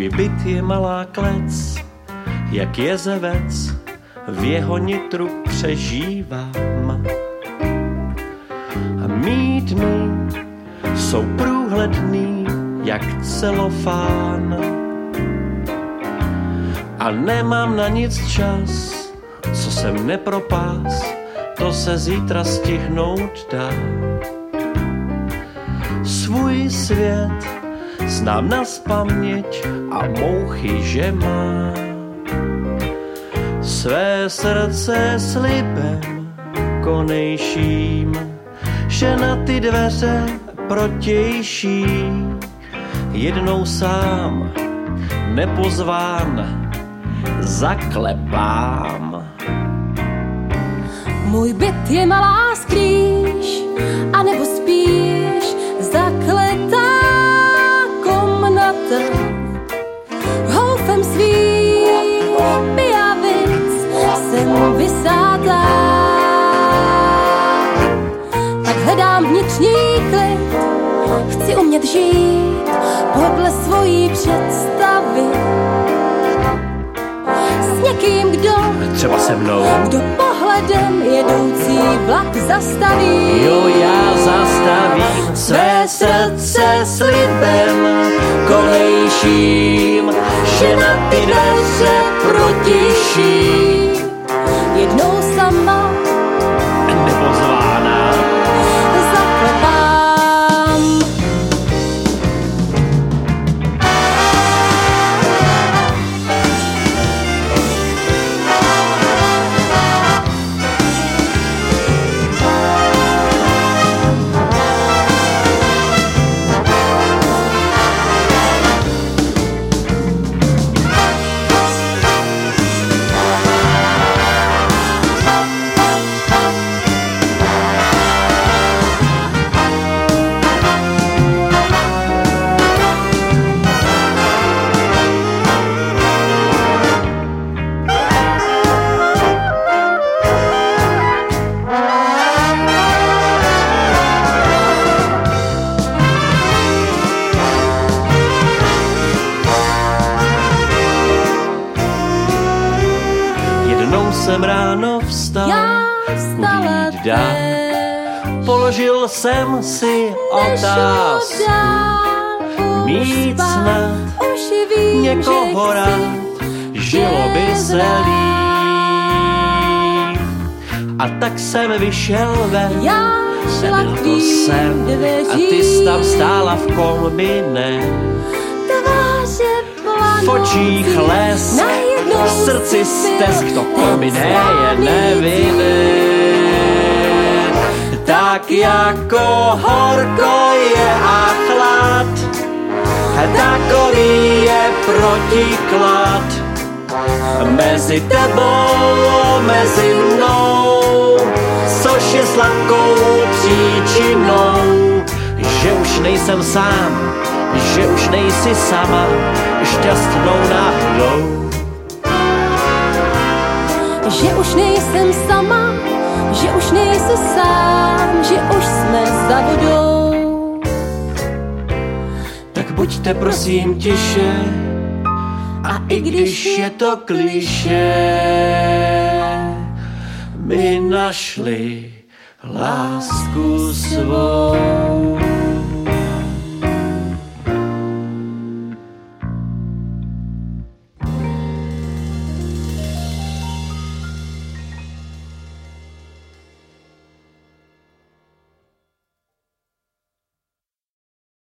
Můj byt je malá klec, jak jezevec, v jeho nitru přežívám. A mý dny jsou průhledný, jak celofán. A nemám na nic čas, co jsem nepropás, to se zítra stihnout dá. Svůj svět znám nazpaměť a mouchy, že má. Své srdce slibem konejším, že na ty dveře protější jednou sám nepozván zaklepám. Můj byt je malá skrýš, anebo spíš zakletá komnata. Houfem svých pijavic jsem vysátá. Tak hledám vnitřní klid, chci umět žít podle svojí představy. S někým, kdo třeba se mnou, kdo pohledem jedoucí vlak zastaví. Jo, já zastavím své srdce slibem konejším, že na ty dveře protější Jednou sama nepozvána zaklepám. Jsem ráno vstal, udít dál, položil jsem si otázku, mít snad někoho rád, žilo by se líp. A tak jsem vyšel ven, nebyl to sen, a ty jsi tam stála v kombiné. V očích lesk, v srdci stesk, to kombiné je nevinné. Tak jako horko je a chlad, takový je protiklad. Mezi tebou, mezi mnou, což je sladkou příčinou, že už nejsem sám, že už nejsi sama, šťastnou náhodou. Že už nejsem sama, že už nejsi sám, že už jsme za vodou. Tak buďte prosím tiše, a i když je to klišé, my našli lásku svou.